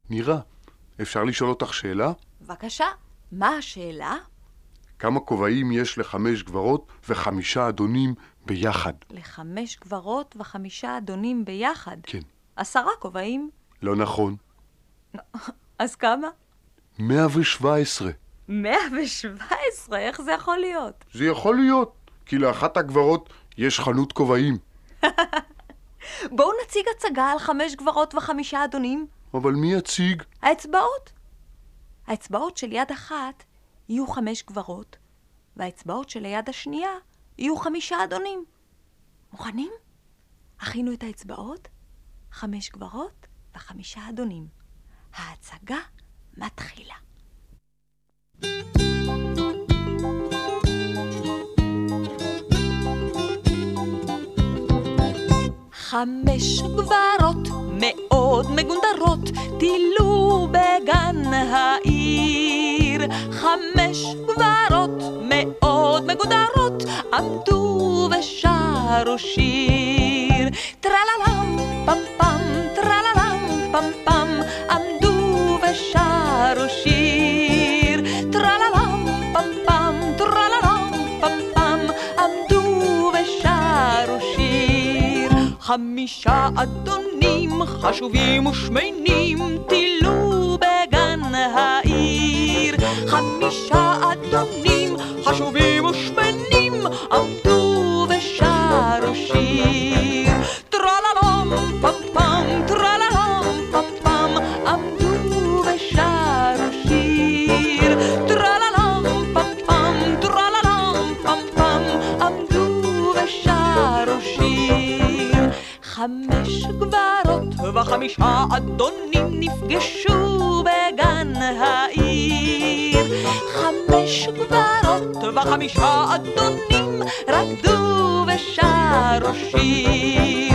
נירה, אפשר לשאול אותך שאלה? בבקשה, מה השאלה? כמה כובעים יש ל5 גברות ו5 אדונים ביחד? ל5 גברות ו5 אדונים ביחד? כן. 10 כובעים? לא נכון. אז כמה? 117. 117? איך זה יכול להיות? זה יכול להיות, כי לאחת הגברות יש חנות כובעים. בואו נציג הצגה על 5 גברות ו5 אדונים. אבל מי יציג? האצבעות. האצבעות של יד אחת יהיו 5 גברות, והאצבעות של היד השנייה יהיו 5 אדונים. מוכנים? הכינו את האצבעות, 5 גברות ו5 אדונים. ההצגה מתחילה. 5 גברות מאוד מגונדרות טילו בגן העיר. 5 גברות מאוד מגונדרות עמדו ושרו שיר. טרללם פם פם, טרללם פם פם, עמדו ושרו שיר. טרללם פם פם, טרללם פם פם, עמדו ושרו שיר. 5 אדונים חשובים ושמנים טילו בגן העיר. 5 אדונים חשובים ושמנים עמדו ושרו שיר. טרללם פם פם, טרללם פם פם, עמדו ושרו שיר. טרללם פם פם, טרללם פם פם, עמדו ושרו שיר. 5 גברות ו5 אדונים נפגשו בגן העיר. 5 גברות ו5 אדונים רקדו ושרו שיר.